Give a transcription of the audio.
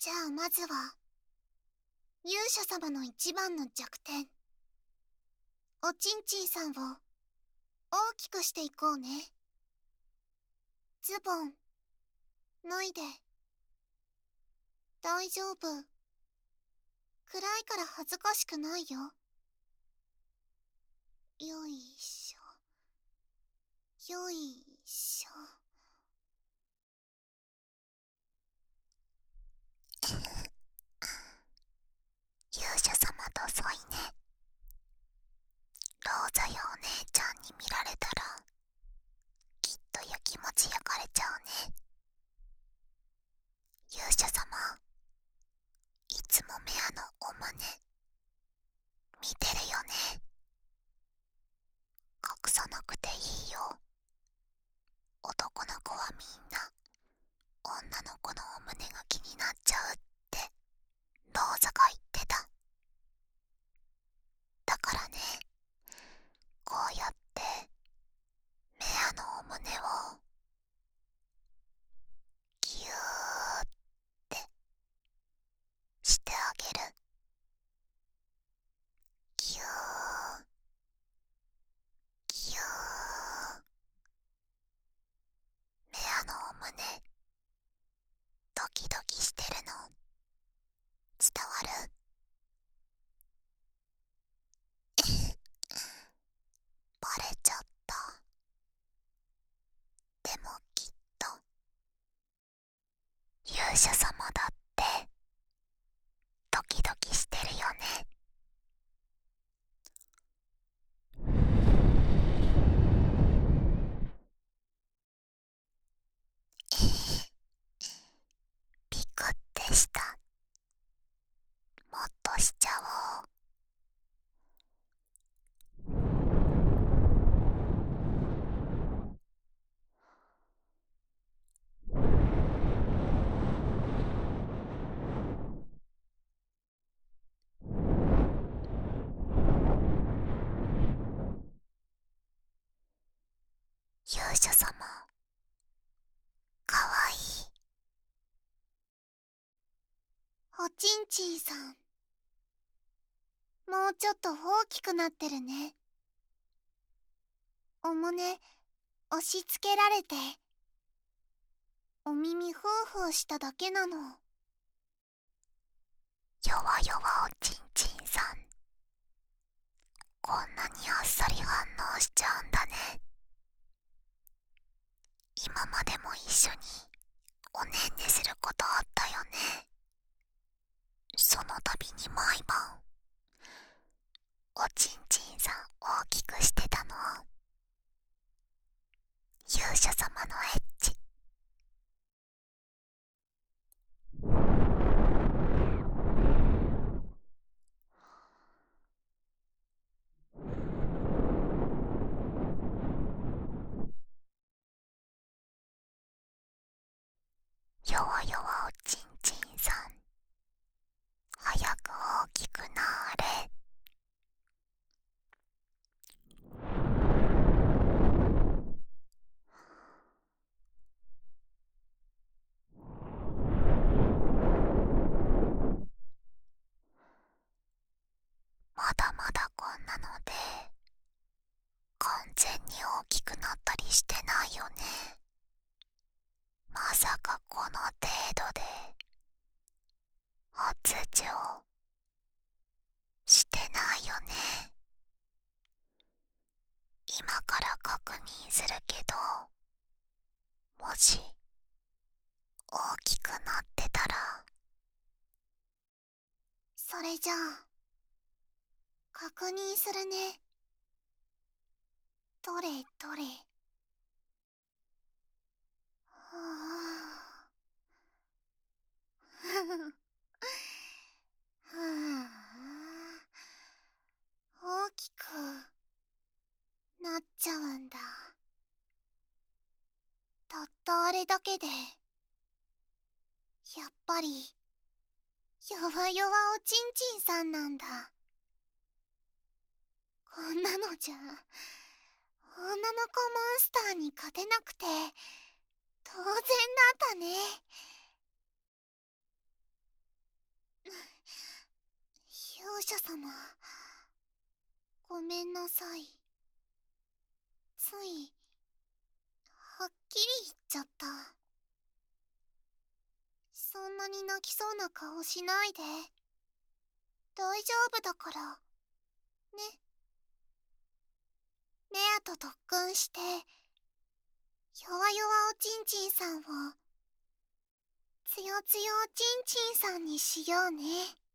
じゃあまずは、勇者様の一番の弱点、おちんちんさんを大きくしていこうね。ズボン、脱いで。大丈夫。暗いから恥ずかしくないよ。よいしょ。よいしょ。勇者様と遅いね。ローザやお姉ちゃんに見られたら、きっとやきもち焼かれちゃうね。勇者様、いつもメアのお胸、見てるよね。隠さなくていいよ。男の子はみんな、女の子のお胸が気になっちゃうって、ローザが言ってた。だからね、こうやって、メアのお胸を、ギューってしてあげる。ギュー、ギュー。メアのお胸、ドキドキしてるの、伝わる？バレちゃった。でもきっと、勇者様だって、ドキドキしてるよね。ピクってした。もっとしちゃおう。勇者様、かわいい。おちんちんさん、もうちょっと大きくなってるね。お胸、押し付けられて。お耳フーフーしただけなの。弱々おちんちんさん。こんなにあっさり反応しちゃうんだね。今までも一緒におねんねすることあったよね。その度に毎晩、おちんちんさん大きくしてたの。勇者様のエッチ。弱々おちんちんさん、早く大きくなれ。まだまだこんなので、完全に大きくなったりしてないよね。まさかこの程度で、発情してないよね。今から確認するけど、もし、大きくなってたら。それじゃあ、確認するね。どれどれ。はあ。はあ。大きくなっちゃうんだ。たったあれだけで、やっぱり、弱々おちんちんさんなんだ。こんなのじゃ、女の子モンスターに勝てなくて、当然だったね。 者様、ごめんなさい。つい、はっきり言っちゃった。そんなに泣きそうな顔しないで。大丈夫だから。ね。レアと特訓して、弱々おちんちんさんを、つよつよおちんちんさんにしようね。